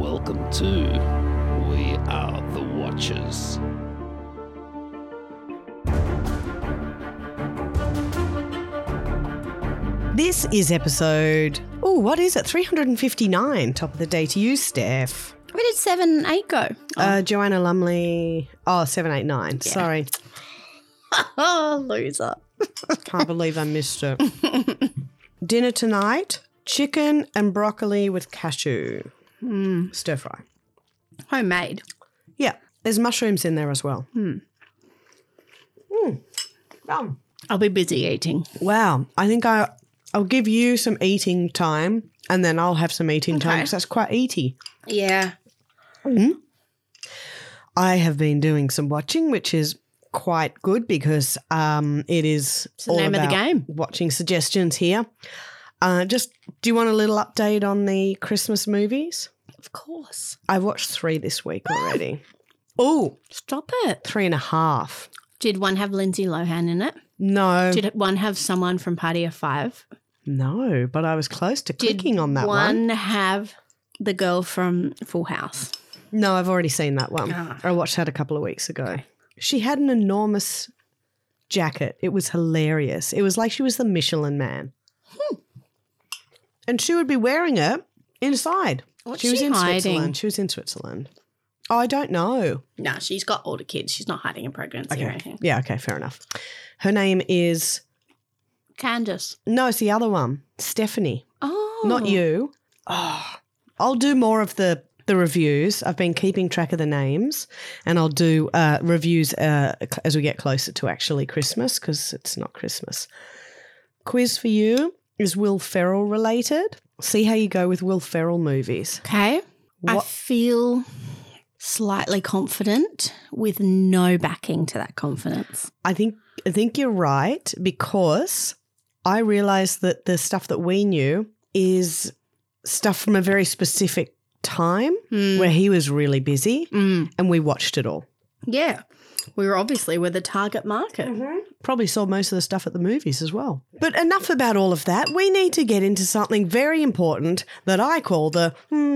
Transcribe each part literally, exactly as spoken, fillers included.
Welcome to We Are the Watchers. This is episode, oh, what is it? three hundred fifty-nine. Top of the day to you, Steph. Where did seven and eight go? Oh, Uh, Joanna Lumley. Oh, seven, eight, nine. Yeah. Sorry. oh loser. Can't believe I missed it. Dinner tonight, chicken and broccoli with cashew. Mm. Stir fry. Homemade. Yeah, there's mushrooms in there as well. Hmm. Mm. Yum. I'll be busy eating. Wow. I think I, I'll give you some eating time and then I'll have some eating time Okay. because that's quite eaty. Yeah. Mm. I have been doing some watching, which is quite good because um, it is It's the all name of the about game. watching suggestions here. Uh, just, do you want a little update on the Christmas movies? Of course. I've watched three this week already. Oh, Stop it. three and a half. Did one have Lindsay Lohan in it? No, Did one have someone from Party of Five? no, but I was close to Did clicking on that one. one have the girl from Full House? No, I've already seen that one. Ah. I watched that a couple of weeks ago. She had an enormous jacket. It was hilarious. It was like she was the Michelin Man. Hmm. And she would be wearing it inside. What's she was she in hiding? Switzerland. She was in Switzerland. Oh, I don't know. No, she's got older kids. She's not hiding a pregnancy or Okay. anything. Yeah, okay, fair enough. Her name is, Candace. no, it's the other one, Stephanie. Oh. Not you. Oh, I'll do more of the, the reviews. I've been keeping track of the names and I'll do uh, reviews uh, as we get closer to actually Christmas because it's not Christmas. Quiz for you. Is Will Ferrell related? See how you go with Will Ferrell movies. Okay. I What- feel slightly confident with no backing to that confidence. I think I think you're right because I realised that the stuff that we knew is stuff from a very specific time Mm. where he was really busy Mm. and we watched it all. Yeah. We were obviously we're the target market. Probably saw most of the stuff at the movies as well. But enough about all of that. We need to get into something very important that I call the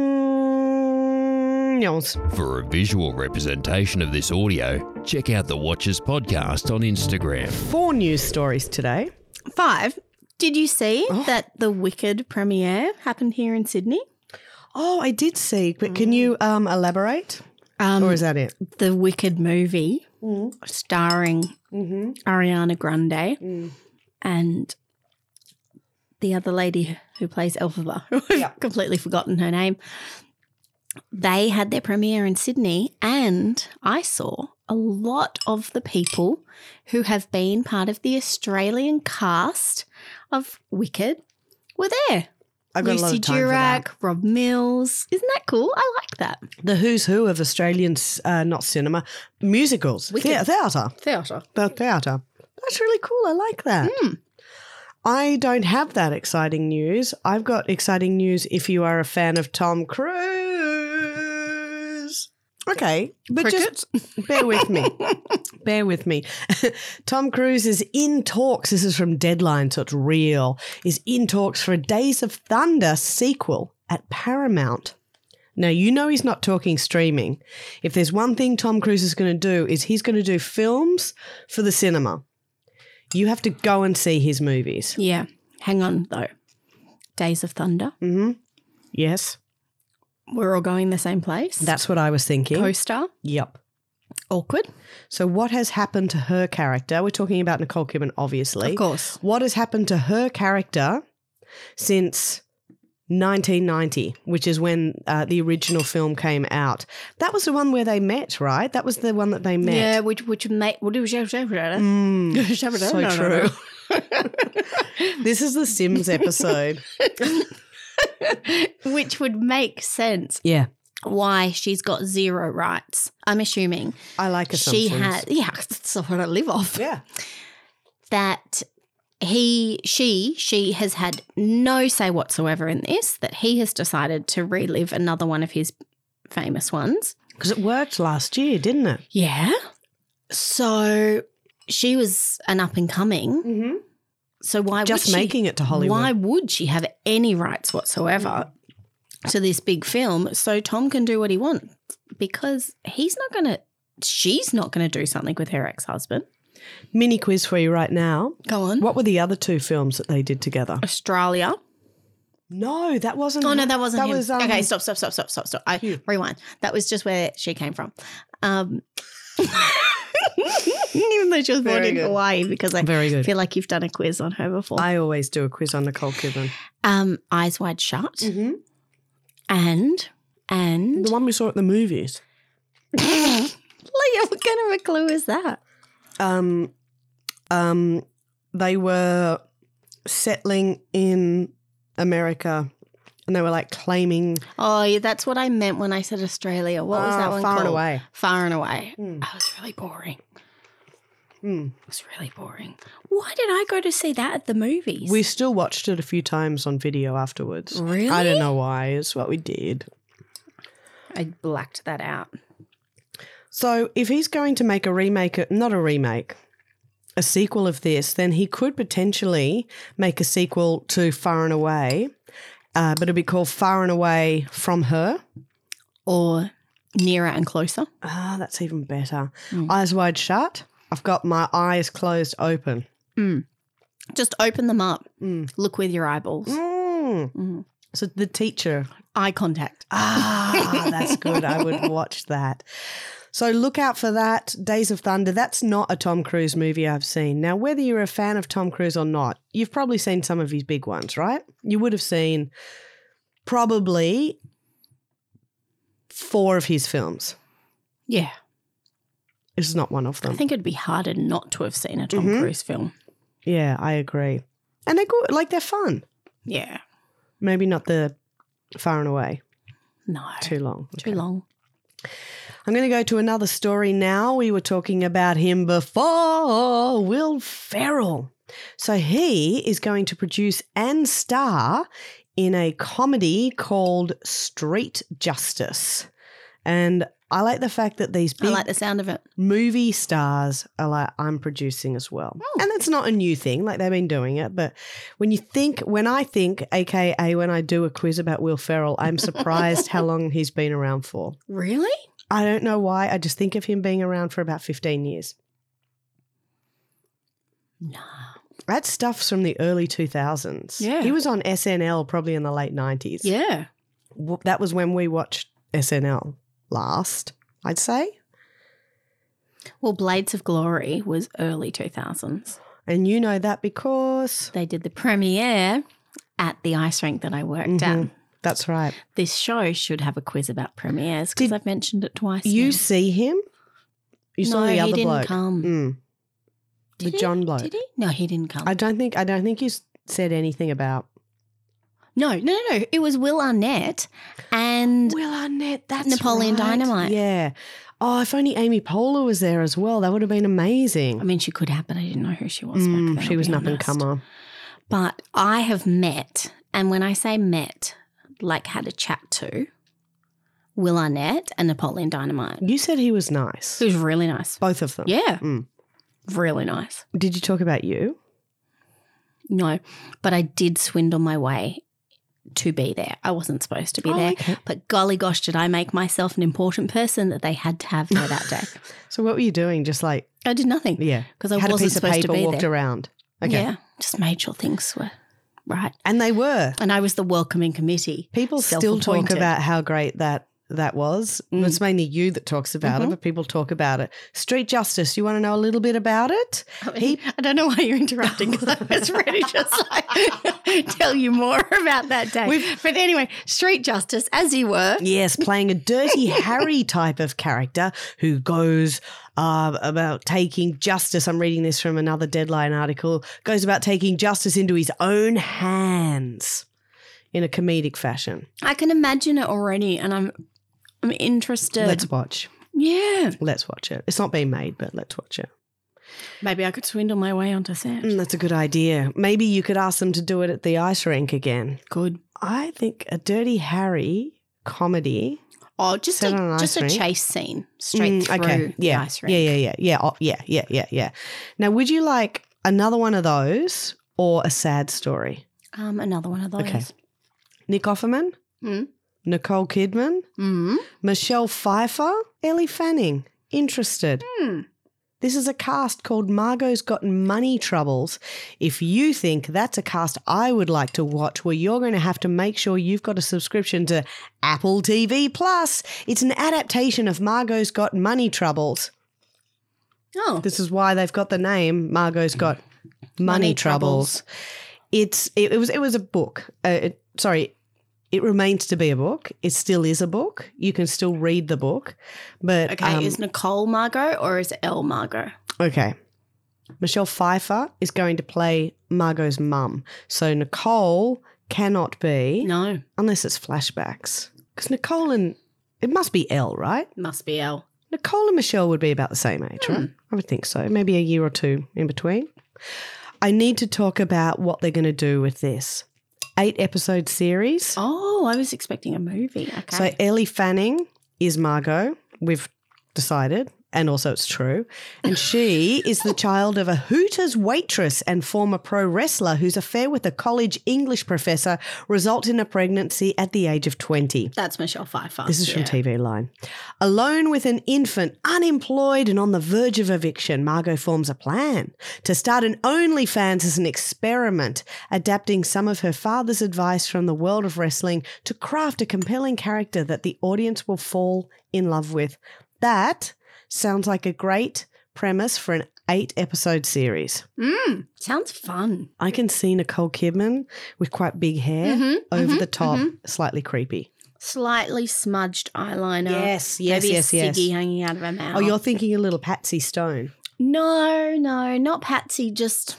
mm, yes. For a visual representation of this audio, check out the Watchers podcast on Instagram. Four news stories today. Five. Did you see Oh. that the Wicked premiere happened here in Sydney? Oh, I did see, but can you um, elaborate? Um, Or is that it? the Wicked movie Mm. starring Mm-hmm. Ariana Grande Mm. and the other lady who plays Elphaba. I've Yeah. completely forgotten her name. They had their premiere in Sydney and I saw a lot of the people who have been part of the Australian cast of Wicked were there. I've got a lot Lucy of time for that. Durack, Rob Mills. Isn't that cool? I like that. The who's who of Australian, uh, not cinema, musicals, Wicked. the- theatre, Theatre. the theatre. That's really cool. I like that. Mm. I don't have that exciting news. I've got exciting news if you are a fan of Tom Cruise. Okay, but just bear with me. Bear with me. Tom Cruise is in talks. This is from Deadline, so it's real. Is in talks for a Days of Thunder sequel at Paramount. Now, you know he's not talking streaming. If there's one thing Tom Cruise is going to do is he's going to do films for the cinema. You have to go and see his movies. Yeah. Hang on, though. Days of Thunder. Mm-hmm. Yes, We're all going the same place. that's what I was thinking. Co-star. Yep. Awkward. So what has happened to her character? We're talking about Nicole Kidman, obviously. Of course. What has happened to her character since nineteen ninety, which is when uh, the original film came out? That was the one where they met, right? That was the one that they met. Yeah, which which mate what was Mm, so true. This is the Sims episode. Which would make sense Yeah. why she's got zero rights. I'm assuming I like assumptions. she had yeah, that's what I live off. Yeah. That he she she has had no say whatsoever in this, that he has decided to relive another one of his famous ones. Because it worked last year, didn't it? Yeah. So she was an up and coming. Mm-hmm. So why Just would she, making it to Hollywood. Why would she have any rights whatsoever? to this big film so Tom can do what he wants because he's not going to, she's not going to do something with her ex-husband. Mini quiz for you right now. Go on. What were the other two films that they did together? Australia. No, that wasn't. Oh, no, that wasn't that him. Was, um, okay, stop, stop, stop, stop, stop, stop. I Hugh. rewind. That was just where she came from. Um, even though she was born Very in good. Hawaii because I Very good. feel like you've done a quiz on her before. I always do a quiz on Nicole Kidman. Um, Eyes Wide Shut Mm-hmm. and, and. The one we saw at the movies. Leah, what kind of a clue is that? Um, um, they were settling in America and they were like claiming Oh, yeah, that's what I meant when I said Australia. What was Ah, that one Far called? and Away. Far and Away. Hmm. That was really boring. Hmm. It was really boring. Why did I go to see that at the movies? We still watched it a few times on video afterwards. Really? I don't know why. It's what we did. I blacked that out. So if he's going to make a remake, not a remake, a sequel of this, then he could potentially make a sequel to Far and Away, uh, but it'd be called Far and Away from Her. Or Nearer and Closer. Ah, that's even better. Mm. Eyes Wide Shut. I've got my eyes closed open. Mm. Just open them up. Mm. Look with your eyeballs. Mm. Mm. So the teacher. Eye contact. Ah, that's good. I would watch that. So look out for that. Days of Thunder. That's not a Tom Cruise movie I've seen. Now, whether you're a fan of Tom Cruise or not, you've probably seen some of his big ones, right? You would have seen probably four of his films. Yeah. This is not one of I them. think it'd be harder not to have seen a Tom Mhm. Cruise film. Yeah, I agree. And they're good. Like, they're fun. Yeah. Maybe not the Far and Away. No. Too long. Too long. I'm going to go to another story now. We were talking about him before, Will Ferrell. So he is going to produce and star in a comedy called Street Justice. And I like the fact that these I big like the sound of it. movie stars are like, I'm producing as well. Oh. And that's not a new thing, like they've been doing it. But when you think, when I think, A K A when I do a quiz about Will Ferrell, I'm surprised how long he's been around for. Really? I don't know why. I just think of him being around for about fifteen years. Nah. That stuff's from the early two thousands. Yeah. He was on S N L probably in the late nineties. Yeah. W- That was when we watched S N L last, I'd say. Well, Blades of Glory was early two thousands. And you know that because They did the premiere at the ice rink that I worked at. Mhm. That's right. This show should have a quiz about premieres because Did I've mentioned it twice. You now. see him? You saw No, the he other didn't bloke. come. Mm. Did The he? John bloke. Did he? No, he didn't come. I don't think I don't think you s- said anything about no, no, no, no. It was Will Arnett and Will Arnett. That's Napoleon right. Dynamite. Yeah. Oh, if only Amy Poehler was there as well, that would have been amazing. I mean, she could have, but I didn't know who she was. Mm, back then, she I'll was be an up and honest. comer. But I have met, and when I say met, like had a chat to, Will Arnett and Napoleon Dynamite. You said he was nice. He was really nice. Both of them. Yeah, Mm. really nice. Did you talk about you? No, but I did swindle my way to be there. I wasn't supposed to be Oh, there. okay. But golly gosh, did I make myself an important person that they had to have there that day. So what were you doing? Just like I did nothing. yeah, Because I had a wasn't piece of supposed paper, to be walked there. around. Okay, Yeah, just made sure things were right. and they were. And I was the welcoming committee. People still talk Self-appointed. about how great that that was. Mm. It's mainly you that talks about it, Mhm. but people talk about it. Street Justice. You want to know a little bit about it? I, mean, He- I don't know why you're interrupting because I was ready to just like tell you more about that day. We've- but anyway, Street Justice, as you were. Yes, playing a dirty Harry type of character who goes uh, about taking justice. I'm reading this from another Deadline article. Goes about taking justice into his own hands in a comedic fashion. I can imagine it already, and I'm I'm interested. Let's watch. yeah, Let's watch it. It's not being made, but let's watch it. maybe I could swindle my way onto set. Mm, that's a good idea. Maybe you could ask them to do it at the ice rink again. Good. I think a Dirty Harry comedy. Oh, just Set on an a, ice just a rink? chase scene straight Mm, through okay. Yeah. the ice rink. Yeah, yeah, yeah. Yeah. Oh, yeah, yeah, yeah, yeah. Now, would you like another one of those or a sad story? Um, another one of those. Okay. Nick Offerman, Hmm? Nicole Kidman, Mm. Michelle Pfeiffer, Ellie Fanning. Interested. Hmm. This is a cast called Margot's Got Money Troubles. If you think that's a cast I would like to watch, well, you're going to have to make sure you've got a subscription to Apple T V Plus. It's an adaptation of Margot's Got Money Troubles. Oh. This is why they've got the name Margot's Got Money, Money Troubles. Troubles. It's it, it was it was a book. Uh, it, sorry. It remains to be a book. It still is a book. You can still read the book. But Okay, um, is Nicole Margot or is Elle Margot? okay. Michelle Pfeiffer is going to play Margot's mum. So Nicole cannot be No, unless it's flashbacks. Because Nicole and it must be Elle, right? must be Elle. Nicole and Michelle would be about the same age, right? I would think so. Maybe a year or two in between. I need to talk about what they're going to do with this. Eight episode series. Oh, I was expecting a movie. Okay. So Ellie Fanning is Margot, we've decided, and also it's true. And she is the child of a Hooters waitress and former pro wrestler whose affair with a college English professor results in a pregnancy at the age of twenty. That's Michelle Pfeiffer. This is from Yeah. T V Line. Alone with an infant, unemployed and on the verge of eviction, Margot forms a plan to start an OnlyFans as an experiment, adapting some of her father's advice from the world of wrestling to craft a compelling character that the audience will fall in love with. That sounds like a great premise for an eight-episode series. Mm, sounds fun. I can see Nicole Kidman with quite big hair, Mhm, over mhm, the top, mhm. slightly creepy. Slightly smudged eyeliner. Yes, yes, Maybe yes, a yes. ciggy hanging out of her mouth. Oh, you're thinking a little Patsy Stone. No, no, not Patsy. Just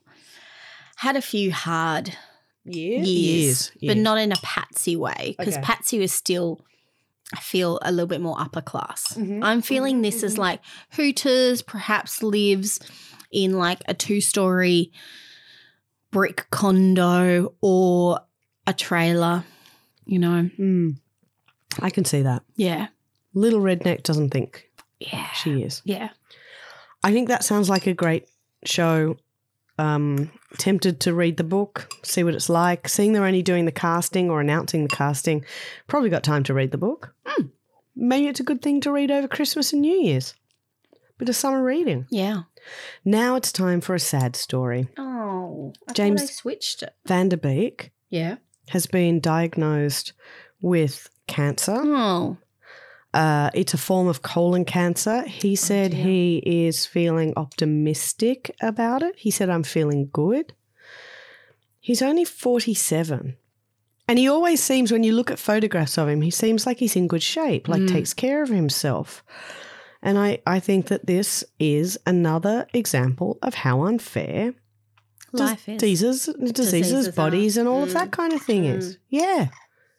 had a few hard Years? years, but not in a Patsy way because Okay. Patsy was still, I feel, a little bit more upper class. Mhm, I'm feeling this as like Hooters perhaps lives in like a two-story brick condo or a trailer, you know. Mm. I can see that. Yeah. Little Redneck doesn't think Yeah. she is. Yeah. I think that sounds like a great show. Um, tempted to read the book, see what it's like. Seeing they're only doing the casting or announcing the casting, probably got time to read the book. Mm. Maybe it's a good thing to read over Christmas and New Year's. Bit of summer reading. Yeah. Now it's time for a sad story. Oh, I James- thought I switched it. Van der Beek Yeah. has been diagnosed with cancer. Oh. Uh, it's a form of colon cancer. He said dear. he is feeling optimistic about it. He said, I'm feeling good. He's only forty-seven. And he always seems, when you look at photographs of him, he seems like he's in good shape, like Mm. takes care of himself. And I, I think that this is another example of how unfair Life is. diseases, diseases, Diseases bodies, are. and all of Mm. that kind of thing is. Yeah.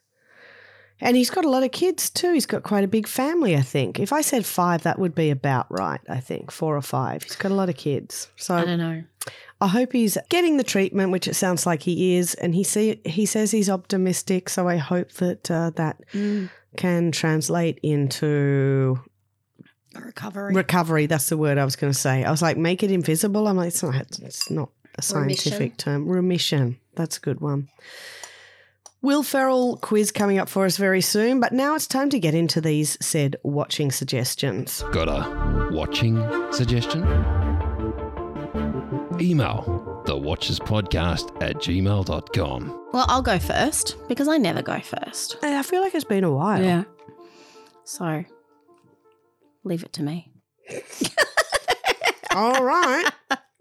And he's got a lot of kids too. He's got quite a big family, I think. If I said five, that would be about right, I think. Four or five. He's got a lot of kids. So I don't know. I hope he's getting the treatment, which it sounds like he is. And he see, he says he's optimistic. So I hope that uh, that Mm. can translate into Recovery. recovery. That's the word I was going to say. I was like, make it invisible. I'm like, it's not, it's not a scientific Remission. term. Remission. That's a good one. Will Ferrell quiz coming up for us very soon, but now it's time to get into these said watching suggestions. Got a watching suggestion? Email the watchers podcast at gmail dot com. Well, I'll go first because I never go first. Hey, I feel like it's been a while. So leave it to me. All right.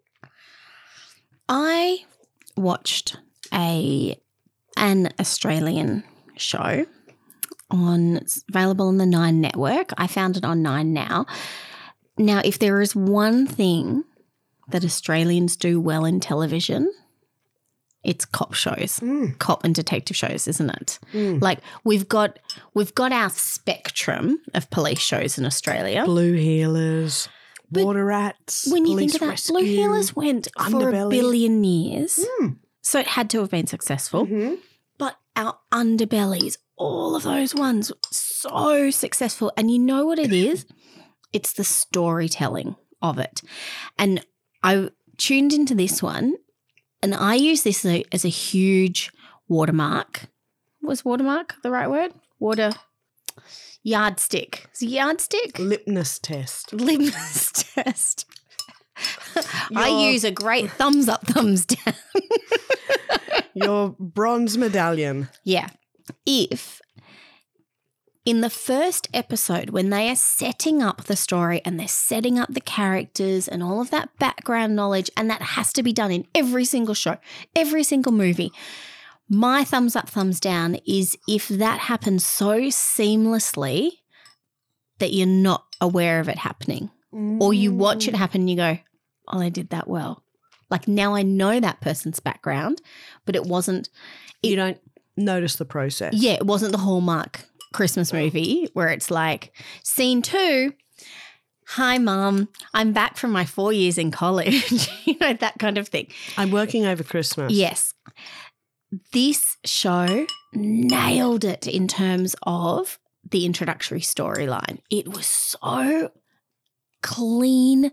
I watched a an Australian show on it's available on the Nine Network. I found it on Nine now. Now, if there is one thing that Australians do well in television, it's cop shows, Mm. cop and detective shows, isn't it? Mm. Like we've got we've got our spectrum of police shows in Australia. Blue Heelers, But Water Rats, When you Police think of that, Rescue. Blue Heelers went for a Underbelly. billion years, Mm. so it had to have been successful. Mhm. But our underbellies, all of those ones, so successful. And you know what it is? It's the storytelling of it. And I tuned into this one, and I use this as a, as a huge watermark. Was watermark the right word? water yardstick. Is it yardstick? Lipness test. Litmus test. I Your- use a great thumbs up, thumbs down. Your bronze medallion. Yeah. If in the first episode, when they are setting up the story and they're setting up the characters and all of that background knowledge, and that has to be done in every single show, every single movie, my thumbs up, thumbs down is if that happens so seamlessly that you're not aware of it happening. Or you watch it happen and you go, oh, they did that well. Like now I know that person's background, but it wasn't. You don't notice the process. Yeah, it wasn't the Hallmark Christmas movie where it's like, scene two, hi, Mum, I'm back from my four years in college. You know, that kind of thing. I'm working over Christmas. Yes. This show nailed it in terms of the introductory storyline. It was so clean,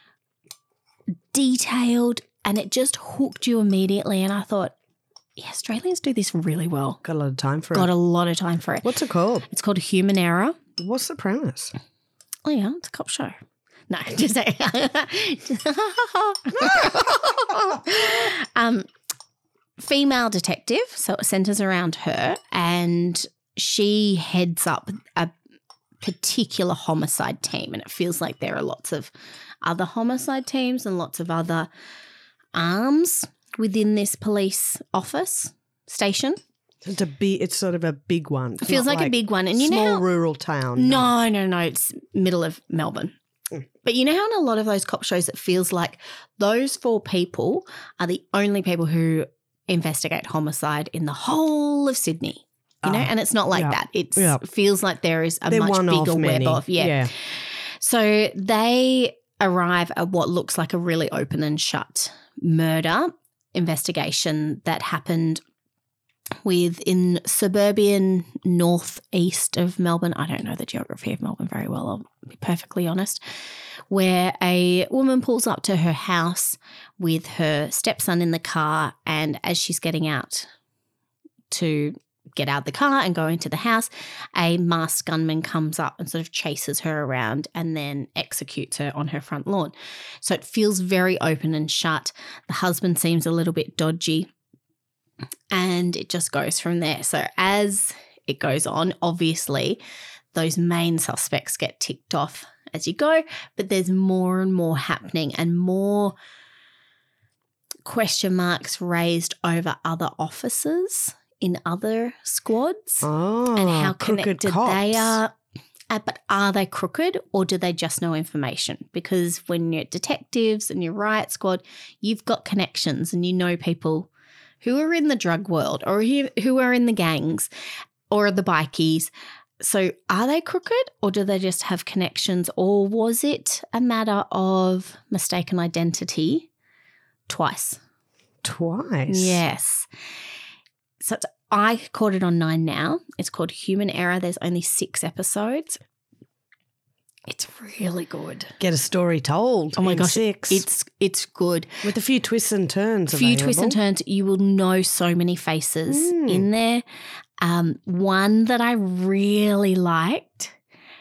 detailed, and it just hooked you immediately. And I thought, yeah, Australians do this really well. Got a lot of time for Got it. a lot of time for it. What's it called? It's called Human Error. What's the premise? Oh, yeah, it's a cop show. No, just say. um, female detective, so it centers around her, and she heads up a particular homicide team, and it feels like there are lots of other homicide teams and lots of other arms within this police office station. It's a big, it's sort of a big one. It feels Not like, a big one. And you small know how, rural town. No, no, no. It's middle of Melbourne. Mm. But you know how in a lot of those cop shows it feels like those four people are the only people who investigate homicide in the whole of Sydney. You know, Ah, and it's not like yeah, that. It yeah. feels like there is a They're much one bigger of web many. of, yeah. yeah. So they arrive at what looks like a really open and shut murder investigation that happened within suburban northeast of Melbourne. I don't know the geography of Melbourne very well, I'll be perfectly honest, where a woman pulls up to her house with her stepson in the car, and as she's getting out to get out of the car and go into the house, a masked gunman comes up and sort of chases her around and then executes her on her front lawn. So it feels very open and shut. The husband seems a little bit dodgy, and it just goes from there. So as it goes on, obviously those main suspects get ticked off as you go, but there's more and more happening and more question marks raised over other officers in other squads Oh, and how crooked connected cops. they are. Uh, but are they crooked, or do they just know information? Because when you're detectives and you're riot squad, you've got connections and you know people who are in the drug world or who who are in the gangs or the bikies. So are they crooked, or do they just have connections, or was it a matter of mistaken identity twice? Twice. Yes. So it's, I caught it on Nine Now. It's called Human Error. There's only six episodes. It's really good. Get a story told. Oh my in gosh, six. it's it's good. with a few twists and turns. A few available. twists and turns. You will know so many faces Mm. in there. Um, one that I really liked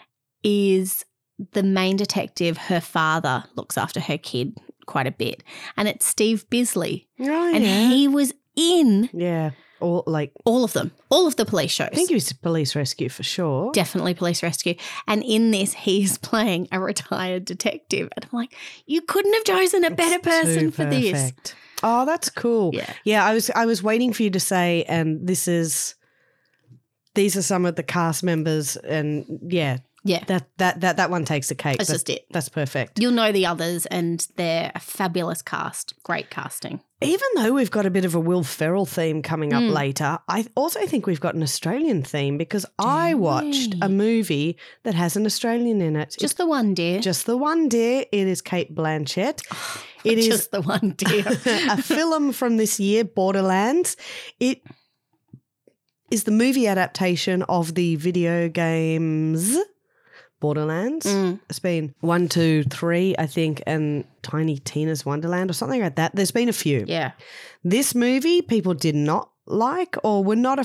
is the main detective. Her father looks after her kid quite a bit, and it's Steve Bisley, Oh, and yeah. he was in yeah. Or like, all of them, all of the police shows. I think he was police rescue for sure. Definitely police rescue. And in this, he's playing a retired detective. And I'm like, you couldn't have chosen a better It's person too for this. perfect. Oh, that's cool. Yeah. Yeah, I was I was waiting for you to say, and this is these are some of the cast members, and yeah, Yeah. that that that that one takes the cake. That's That's just it. That's perfect. You'll know the others, and they're a fabulous cast. Great casting. Even though we've got a bit of a Will Ferrell theme coming up Mm. later, I also think we've got an Australian theme because I watched we? a movie that has an Australian in it. Just the one, dear. It's just the one, dear. It is Kate Blanchett. It is Just the one, dear. a film from this year, Borderlands. It is the movie adaptation of the video games Borderlands. Mm. It's been one, two, three, I think, and Tiny Tina's Wonderland or something like that. There's been a few. Yeah. This movie people did not like or were not a f-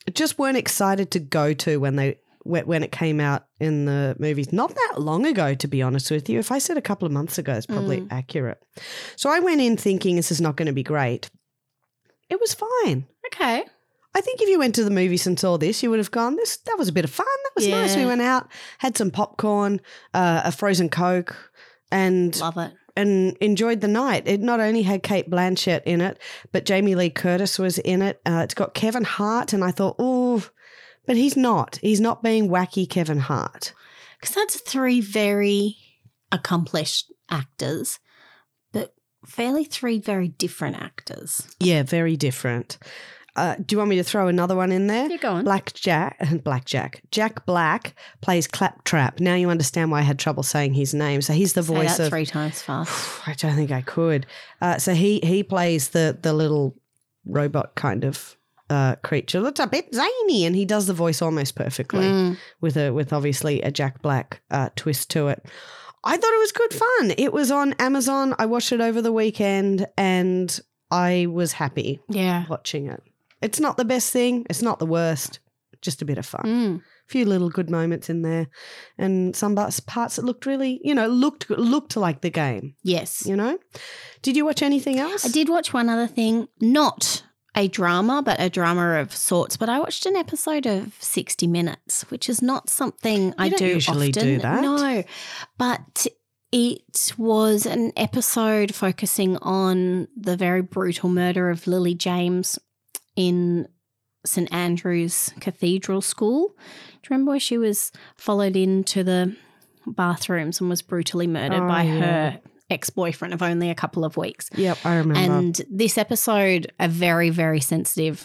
just weren't excited to go to when they when it came out in the movies. Not that long ago, to be honest with you. If I said a couple of months ago, it's probably mm. accurate. So I went in thinking this is not going to be great. It was fine. Okay. I think if you went to the movies and saw this, you would have gone, "This that was a bit of fun. That was yeah. nice." We went out, had some popcorn, uh, a frozen Coke, and love it. And enjoyed the night. It not only had Cate Blanchett in it, but Jamie Lee Curtis was in it. Uh, it's got Kevin Hart, and I thought, oh, but he's not. He's not being wacky Kevin Hart. Because that's three very accomplished actors, but fairly three very different actors. Yeah, very different. Uh, do you want me to throw another one in there? Yeah, go on. Black Jack, Black Jack. Jack Black plays Claptrap. Now you understand why I had trouble saying his name. So he's the Say voice that of three times fast. I don't think I could. Uh, so he he plays the the little robot kind of uh, creature. It's a bit zany, and he does the voice almost perfectly Mm. with a with obviously a Jack Black uh, twist to it. I thought it was good fun. It was on Amazon. I watched it over the weekend, and I was happy Yeah. watching it. It's not the best thing. It's not the worst. Just a bit of fun. Mm. A few little good moments in there, and some parts parts that looked really, you know, looked looked like the game. Yes. You know. Did you watch anything else? I did watch one other thing, not a drama, but a drama of sorts. But I watched an episode of sixty minutes, which is not something I don't do usually often. do that. No, but it was an episode focusing on the very brutal murder of Lily James in St Andrew's Cathedral School. Do you remember where she was followed into the bathrooms and was brutally murdered Oh, by yeah. her ex-boyfriend of only a couple of weeks? Yep, I remember. And this episode, a very, very sensitive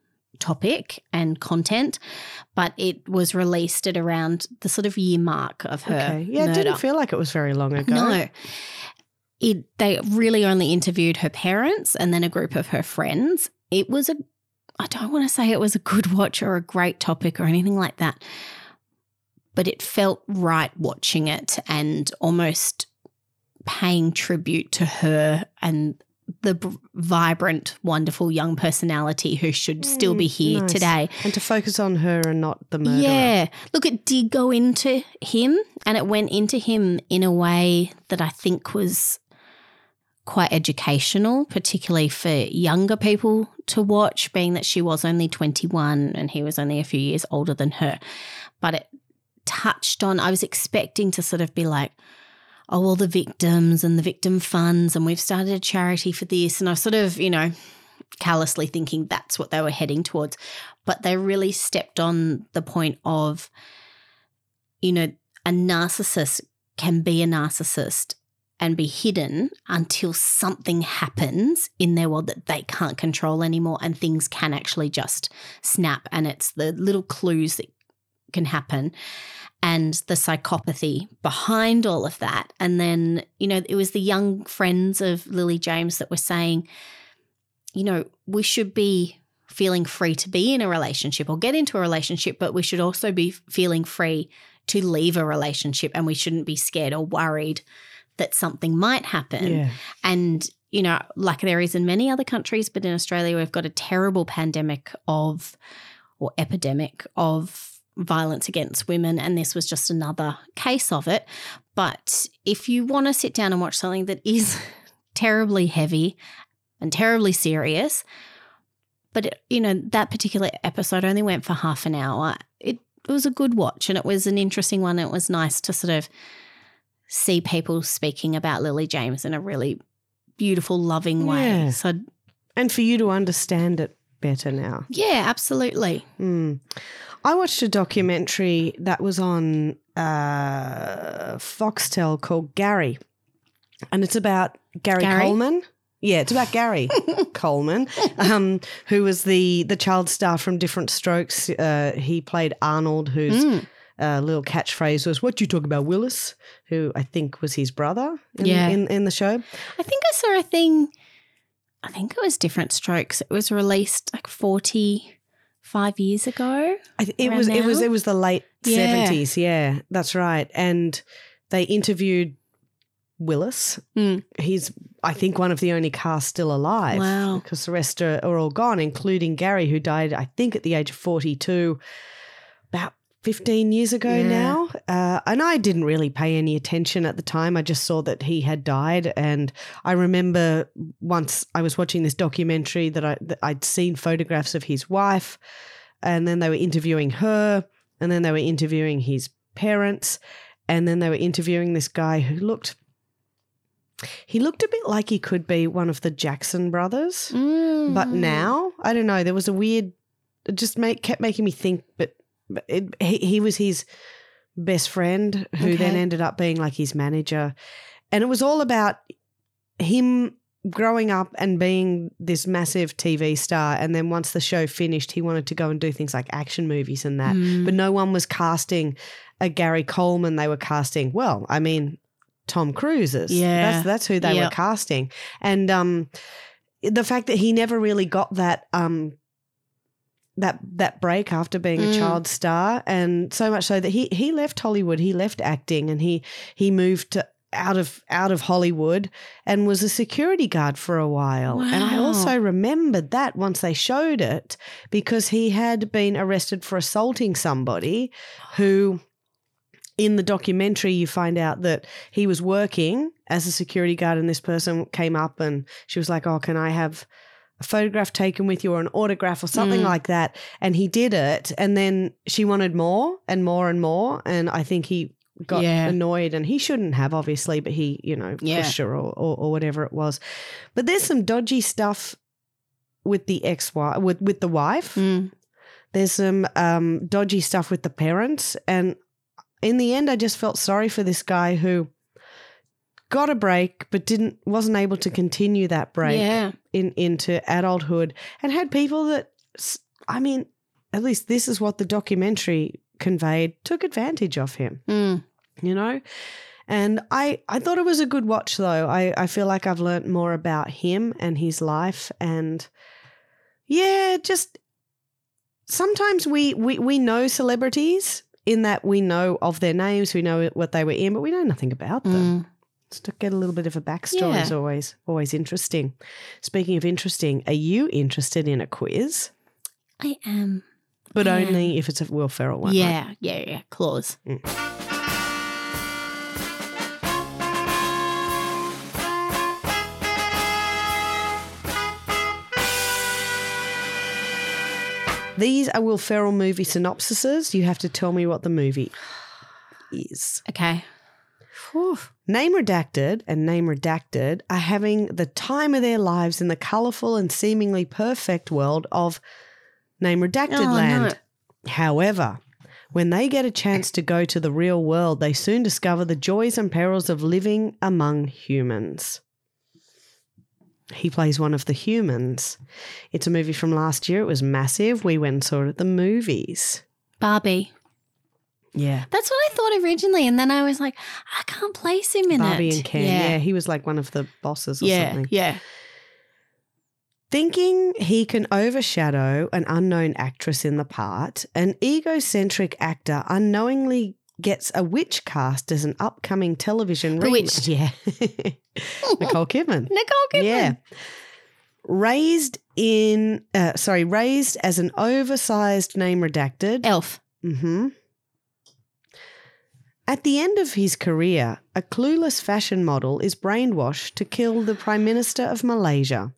topic and content, but it was released at around the sort of year mark of her okay. Yeah, murder. it didn't feel like it was very long ago. No. It, they really only interviewed her parents and then a group of her friends. It was a, I don't want to say it was a good watch or a great topic or anything like that, but it felt right watching it and almost paying tribute to her and the b- vibrant, wonderful young personality who should still be here Nice. today. And to focus on her and not the murderer. Yeah. Look, it did go into him, and it went into him in a way that I think was quite educational, particularly for younger people to watch, being that she was only twenty-one and he was only a few years older than her. But it touched on, I was expecting to sort of be like, oh, all the victims and the victim funds, and we've started a charity for this. And I was sort of, you know, callously thinking that's what they were heading towards. But they really stepped on the point of, you know, a narcissist can be a narcissist and be hidden until something happens in their world that they can't control anymore, and things can actually just snap, and it's the little clues that can happen and the psychopathy behind all of that. And then, you know, it was the young friends of Lily James that were saying, you know, we should be feeling free to be in a relationship or get into a relationship, but we should also be feeling free to leave a relationship, and we shouldn't be scared or worried that something might happen. Yeah. And, you know, like there is in many other countries, but in Australia we've got a terrible pandemic of or epidemic of violence against women, and this was just another case of it. But if you want to sit down and watch something that is terribly heavy and terribly serious, but, it, you know, that particular episode only went for half an hour, it, it was a good watch, and it was an interesting one. It was nice to sort of see people speaking about Lily James in a really beautiful, loving way. Yeah. So, And for you to understand it better now. yeah, absolutely. Mm. I watched a documentary that was on uh, Foxtel called Gary, and it's about Gary, Gary? Coleman. Yeah, it's about Gary Coleman, um, who was the the child star from Different Strokes. Uh, he played Arnold, whose Mm. uh, little catchphrase was, "What you talk about, Willis?" Who I think was his brother in, Yeah. in, in the show. I think I saw a thing, I think it was Different Strokes. It was released like forty-five years ago. I th- it Around was it was now? it was the late Yeah. seventies. Yeah, that's right. And they interviewed Willis. Mm. He's, I think, one of the only cast still alive. Wow. Because the rest are, are all gone, including Gary, who died, I think, at the age of forty-two, about fifteen years ago Yeah. now. Uh, and I didn't really pay any attention at the time. I just saw that he had died. And I remember once I was watching this documentary that, I, that I'd seen photographs of his wife, and then they were interviewing her, and then they were interviewing his parents, and then they were interviewing this guy who looked, he looked a bit like he could be one of the Jackson brothers. Mm. But now, I don't know, there was a weird, it just make, kept making me think, but, but it, he, he was his best friend who Okay. then ended up being like his manager. And it was all about him growing up and being this massive T V star. And then once the show finished, he wanted to go and do things like action movies and that. Mm. But no one was casting a Gary Coleman. They were casting, well, I mean, Tom Cruise's. Yeah. That's, that's who they Yep. were casting. And um, the fact that he never really got that um, that that break after being a Mm. child star, and so much so that he he left Hollywood, he left acting, and he he moved to out of out of Hollywood and was a security guard for a while. And I Wow. also remembered that once they showed it, because he had been arrested for assaulting somebody who, in the documentary, you find out that he was working as a security guard, and this person came up and she was like, oh, can I have a photograph taken with you or an autograph or something Mm. like that? And he did it, and then she wanted more and more and more, and I think he got Yeah. annoyed, and he shouldn't have, obviously, but he, you know, Yeah. pushed her or, or, or whatever it was. But there's some dodgy stuff with the ex-wife, with, with the wife. Mm. There's some um, dodgy stuff with the parents, and in the end, I just felt sorry for this guy who got a break but didn't wasn't able to continue that break Yeah. in into adulthood, and had people that, s- I mean, at least this is what the documentary conveyed, took advantage of him, Mm. you know? And I, I thought it was a good watch, though. I, I feel like I've learnt more about him and his life, and yeah, just sometimes we, we, we know celebrities in that we know of their names, we know what they were in, but we know nothing about them. Mm. Just to get a little bit of a backstory Yeah. is always always interesting. Speaking of interesting, are you interested in a quiz? I am. But I only if it's a Will Ferrell one. right? Yeah, yeah, yeah. Clause. These are Will Ferrell movie synopsises. You have to tell me what the movie is. Okay. Whew. Name Redacted and Name Redacted are having the time of their lives in the colourful and seemingly perfect world of Name Redacted Oh, land. However, when they get a chance to go to the real world, they soon discover the joys and perils of living among humans. He plays one of the humans. It's a movie from last year. It was massive. We went and saw it at the movies. Barbie. Yeah. That's what I thought originally. And then I was like, I can't place him in Barbie it. and Ken. Yeah. Yeah. he was like one of the bosses or Yeah. something. Yeah. Thinking he can overshadow an unknown actress in the part, an egocentric actor unknowingly gets a witch cast as an upcoming television Bewitched. remake. Yeah. Nicole Kidman. Nicole Kidman. Yeah. Raised in, uh, sorry, raised as an oversized Name Redacted. Elf. Mm-hmm. At the end of his career, a clueless fashion model is brainwashed to kill the Prime Minister of Malaysia.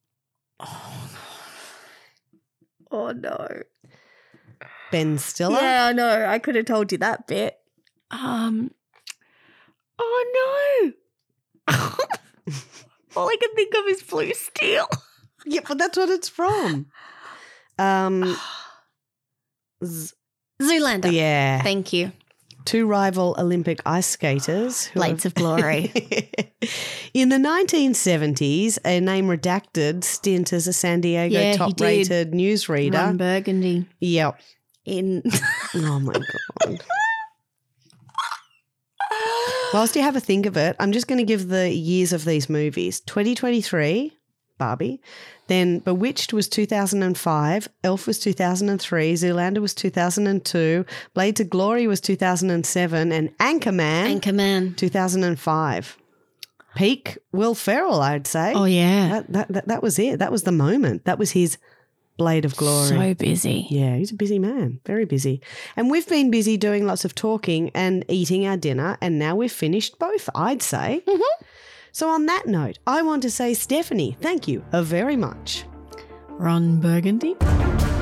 Oh, no. Ben Stiller. Yeah, I know. I could have told you that bit. Um. Oh, no. All I can think of is Blue Steel. Yeah, but that's what it's from. Um, Z- Zoolander. yeah. Thank you. Two rival Olympic ice skaters. who Blades have- of Glory. In the nineteen seventies, a Name Redacted stint as a San Diego Yeah, he top-rated Ron newsreader. Burgundy Yep. in. Oh, my God. Whilst you have a think of it, I'm just going to give the years of these movies. twenty twenty-three, Barbie. Then Bewitched was two thousand five. Elf was two thousand three. Zoolander was two thousand two. Blades of Glory was two thousand seven. And Anchorman, Anchorman. two thousand five. peak Will Ferrell, I'd say. Oh, yeah. That, that, that, that was it. That was the moment. That was his blade of glory. So busy. Yeah, he's a busy man, very busy. And we've been busy doing lots of talking and eating our dinner, and now we've finished both, I'd say. Mm-hmm. So on that note, I want to say, Stephanie, thank you very much. Ron Burgundy.